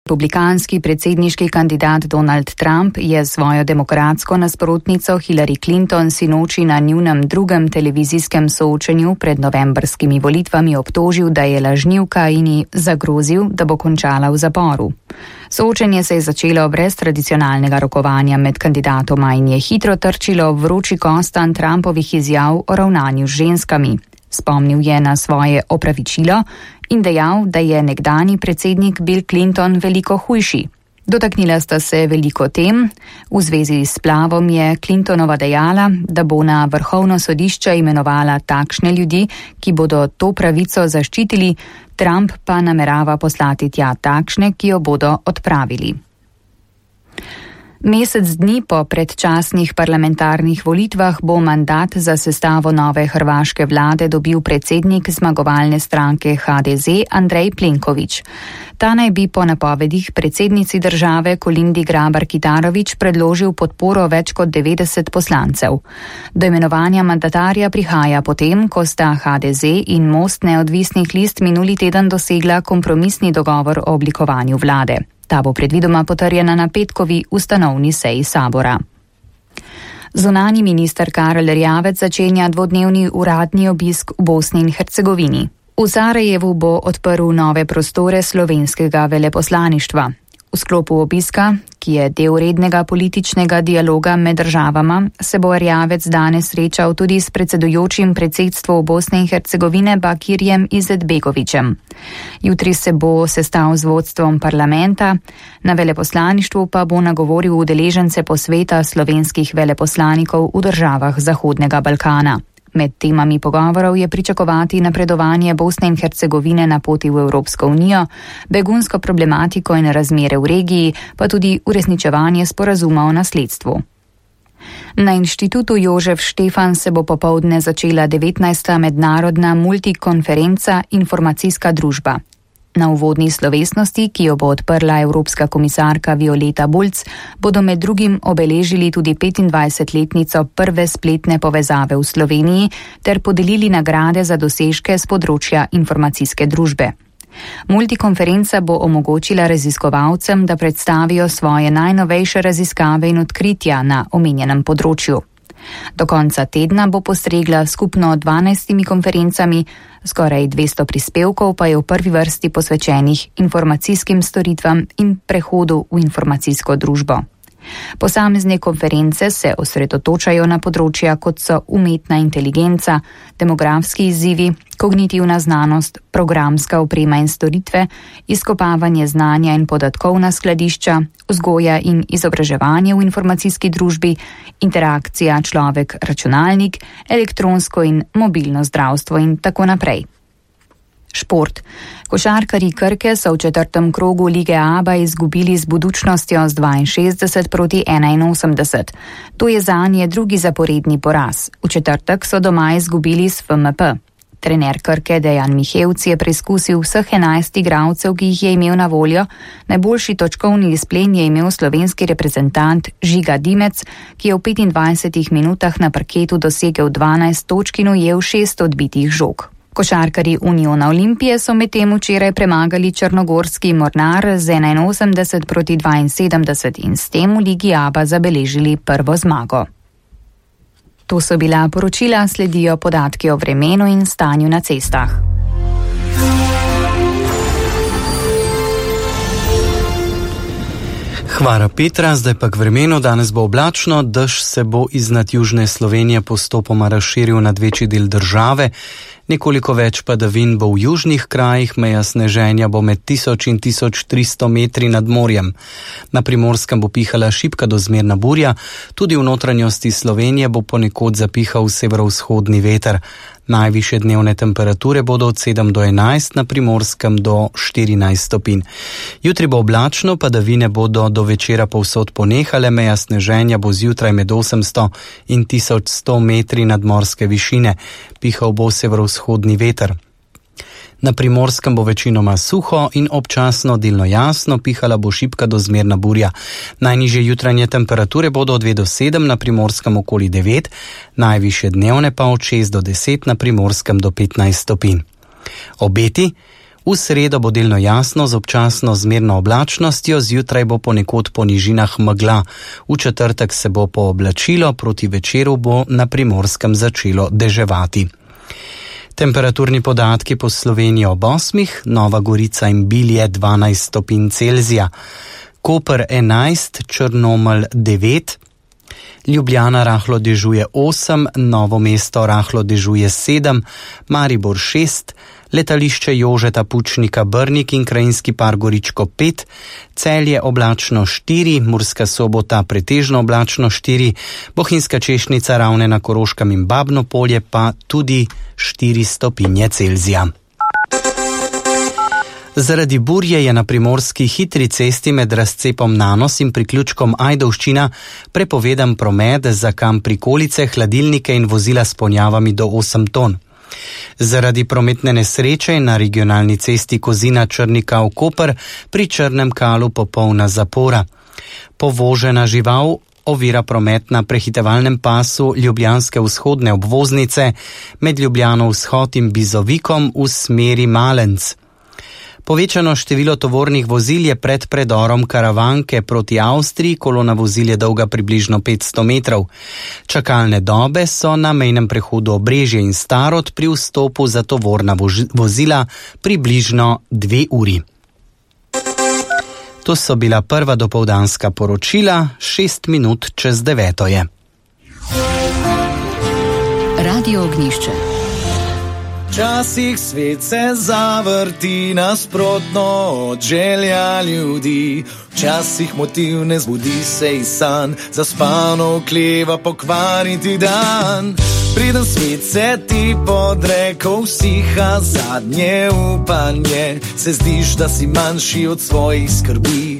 Republikanski predsedniški kandidat Donald Trump je svojo demokratsko nasprotnico Hillary Clinton sinoči na njunem drugem televizijskem soočenju pred novembrskimi volitvami obtožil, da je lažnivka in ji zagrozil, da bo končala v zaporu. Soočenje se je začelo brez tradicionalnega rokovanja med kandidatoma in je hitro trčilo v vroči kostan Trumpovih izjav o ravnanju z ženskami. Spomnil je na svoje opravičilo in dejal, da je nekdanji predsednik Bill Clinton veliko hujši. Dotaknila sta se veliko tem. V zvezi s splavom je Clintonova dejala, da bo na vrhovno sodišče imenovala takšne ljudi, ki bodo to pravico zaščitili, Trump pa namerava poslati tja takšne, ki jo bodo odpravili. Mesec dni po predčasnih parlamentarnih volitvah bo mandat za sestavo nove hrvaške vlade dobil predsednik zmagovalne stranke HDZ Andrej Plenković. Ta naj bi po napovedih predsednici države Kolindi Grabar-Kitarović predložil podporo več kot 90 poslancev. Do imenovanja mandatarja prihaja potem, ko sta HDZ in Most neodvisnih list minuli teden dosegla kompromisni dogovor o oblikovanju vlade. Ta bo predvidoma potrjena na petkovi ustanovni seji sabora. Zunanji minister Karel Erjavec začenja dvodnevni uradni obisk v Bosni in Hercegovini. V Sarajevu bo odprl nove prostore slovenskega veleposlaništva. V sklopu obiska, ki je del rednega političnega dialoga med državama, se bo Erjavec danes srečal tudi s predsedujočim predsedstvom Bosne in Hercegovine Bakirjem Izetbegovićem. Jutri se bo sestal z vodstvom parlamenta, na veleposlaništvu pa bo nagovoril udeležence posveta slovenskih veleposlanikov v državah Zahodnega Balkana. Med temami pogovorov je pričakovati napredovanje Bosne in Hercegovine na poti v Evropsko unijo, begunsko problematiko in razmere v regiji, pa tudi uresničevanje sporazuma o nasledstvu. Na Inštitutu Jožef Štefan se bo popoldne začela 19. mednarodna multikonferenca Informacijska družba. Na uvodni slovesnosti, ki jo bo odprla evropska komisarka Violeta Bulc, bodo med drugim obeležili tudi 25-letnico prve spletne povezave v Sloveniji ter podelili nagrade za dosežke z področja informacijske družbe. Multikonferenca bo omogočila raziskovalcem, da predstavijo svoje najnovejše raziskave in odkritja na omenjenem področju. Do konca tedna bo postregla skupno 12 konferencami, skoraj 200 prispevkov pa je v prvi vrsti posvečenih informacijskim storitvam in prehodu v informacijsko družbo. Posamezne konference se osredotočajo na področja, kot so umetna inteligenca, demografski izzivi, kognitivna znanost, programska oprema in storitve, izkopavanje znanja in podatkovna skladišča, vzgoja in izobraževanje v informacijski družbi, interakcija človek-računalnik, elektronsko in mobilno zdravstvo in tako naprej. Šport. Košarkarji Krke so v četrtem krogu Lige ABA izgubili z Budućnostjo z 62-81. To je zanje drugi zaporedni poraz. V četrtek so doma izgubili s FMP. Trener Krke Dejan Mihevc je preizkusil vseh 11 igralcev, ki jih je imel na voljo. Najboljši točkovni izplen je imel slovenski reprezentant Žiga Dimec, ki je v 25 minutah na parketu dosegel 12 točk in ujel 6 odbitih žog. Košarkarji Uniona Olimpije so medtem včeraj premagali črnogorski Mornar z 81-72 in s tem v Ligi ABA zabeležili prvo zmago. To so bila poročila, sledijo podatki o vremenu in stanju na cestah. Hvala Petra, zdaj pa k vremenu. Danes bo oblačno, dež se bo iznad južne Slovenije postopoma razširil nad večji del države. Nekoliko več padavin bo v južnih krajih, meja sneženja bo med 1000 in 1300 metri nad morjem. Na Primorskem bo pihala šibka do zmerna burja, tudi v notranjosti Slovenije bo ponekod zapihal severovzhodni veter. Najvišje dnevne temperature bodo od 7 do 11, na Primorskem do 14 stopinj. Jutri bo oblačno, padavine bodo do večera povsod ponehale, meja sneženja bo zjutraj med 800 in 1100 metri nadmorske višine. Pihal bo severovzhodni veter. Na Primorskem bo večinoma suho in občasno delno jasno, pihala bo šibka do zmerna burja. Najnižje jutranje temperature bodo od 2 do 7, na Primorskem okoli 9, najvišje dnevne pa od 6 do 10, na Primorskem do 15 stopinj. Obeti. V sredo bo delno jasno z občasno zmerno oblačnostjo, zjutraj bo ponekod po nižinah megla. V četrtek se bo pooblačilo, proti večeru bo na Primorskem začelo deževati. Temperaturni podatki po Sloveniji ob 8, Nova Gorica in Bilje 12 stopinj Celzija, Koper 11, Črnomelj 9, Ljubljana rahlo dežuje 8, Novo mesto rahlo dežuje 7, Maribor 6, letališče Jožeta Pučnika Brnik in krajinski park Goričko 5, Celje oblačno 4, Murska Sobota pretežno oblačno 4, Bohinjska Češnica, Ravne na Koroškem in Babno Polje pa tudi 4 stopinje Celzija. Zaradi burje je na primorski hitri cesti med razcepom Nanos in priključkom Ajdovščina prepovedan promet za kamp prikolice, hladilnike in vozila s ponjavami do 8 ton. Zaradi prometne nesreče na regionalni cesti Kozina Črnika v Koper pri Črnem Kalu popolna zapora. Povožena žival ovira promet na prehitevalnem pasu ljubljanske vzhodne obvoznice med Ljubljano vzhod in Bizovikom v smeri Malenc. Povečano število tovornih vozil je pred predorom Karavanke proti Avstriji, kolona vozil je dolga približno 500 metrov. Čakalne dobe so na mejnem prehodu Obrežje in Starod pri vstopu za tovorna vozila približno 2 uri. To so bila prva dopoldanska poročila, 6 minut čez 9 je. Radio Ognjišče. Včasih svet se zavrti nasprotno od želja ljudi, včasih motiv ne zbudi se iz sanj, zaspano okleva pokvariti dan. Preden svet se ti podreko usiha zadnje upanje, se zdiš, da si manjši od svojih skrbi.